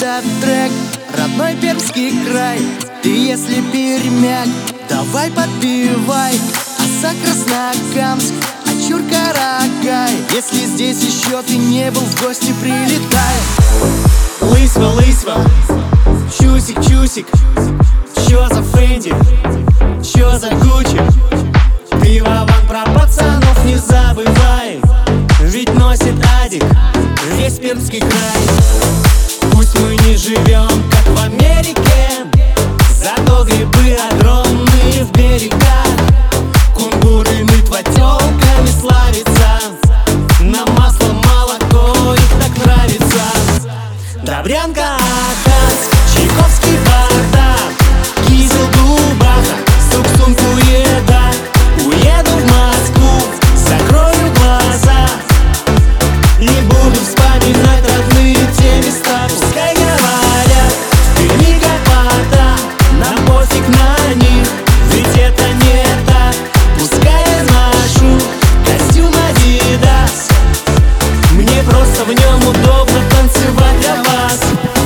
этот трек, родной Пермский край. Ты если пермяк, давай подпевай. Оса Краснокамск, Очур Карагай. Если здесь еще ты не был, в гости прилетай. Лысьва, лысьва, чусик, чусик. Чё за Фенди, чё за Гуччи? Пивован про пацанов не забывай, ведь носит Адик весь Пермский край. Пусть мы не живем, как в Америке, зато грибы огромные в берегах. Кунгуры нытва тёлками славится, нам масло, молоко их так нравится. Добрянка, Аханск, Чайковский, Бардак, Кизел, Губаха, Суксун, Куеда. Уеду в Москву, закрою глаза, не буду вспоминать родные те места. Пускай говорят, в Перми как вода, нам пофиг на них, ведь это не так. Пускай я ношу костюм Адидас, мне просто в нем удобно танцевать для вас.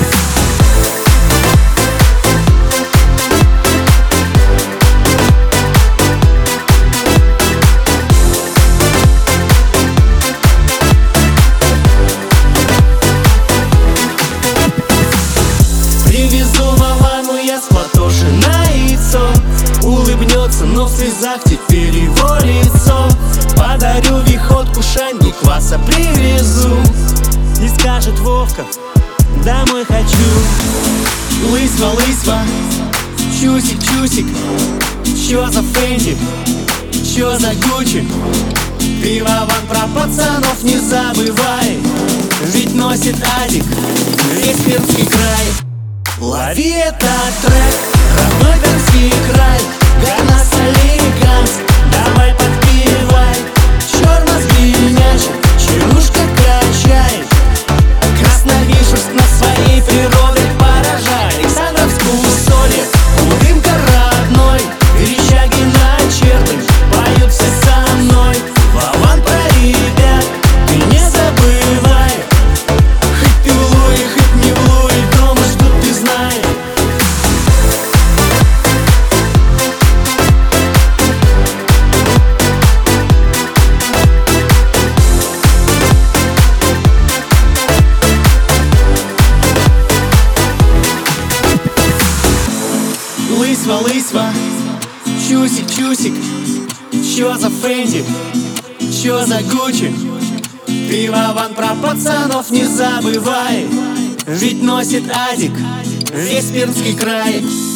Привезу маму я с Платоши на яйцо. Улыбнется, но в слезах теперь его лицо. Подарю виходку, шаньгу, кваса привезу. И скажет Вовка, домой хочу. Лысьва, лысьва, чусик, чусик. Чё за Фенди, чё за Гуччи? Пивован про пацанов не забывай, ведь носит Адик весь Пермский край. Лови этот трек, родной Пермский край. Говна, Соликамск, давай подпевай. Чёрно звенячий, чернушка качает. Красновишерск на своей природой поражает. Александровск, Усолье, Удымка родной. Верещагина, Чертань, поют все со мной. Вован про ребят, ты не забывай. Хоть ты в Луи, хоть не в Луи, дома ждут, ты знаешь. Лысьва, лысьва, чусик, чусик. Чё за Фенди, чё за Гуччи? Пивован про пацанов не забывай, ведь носит Адик весь Пермский край.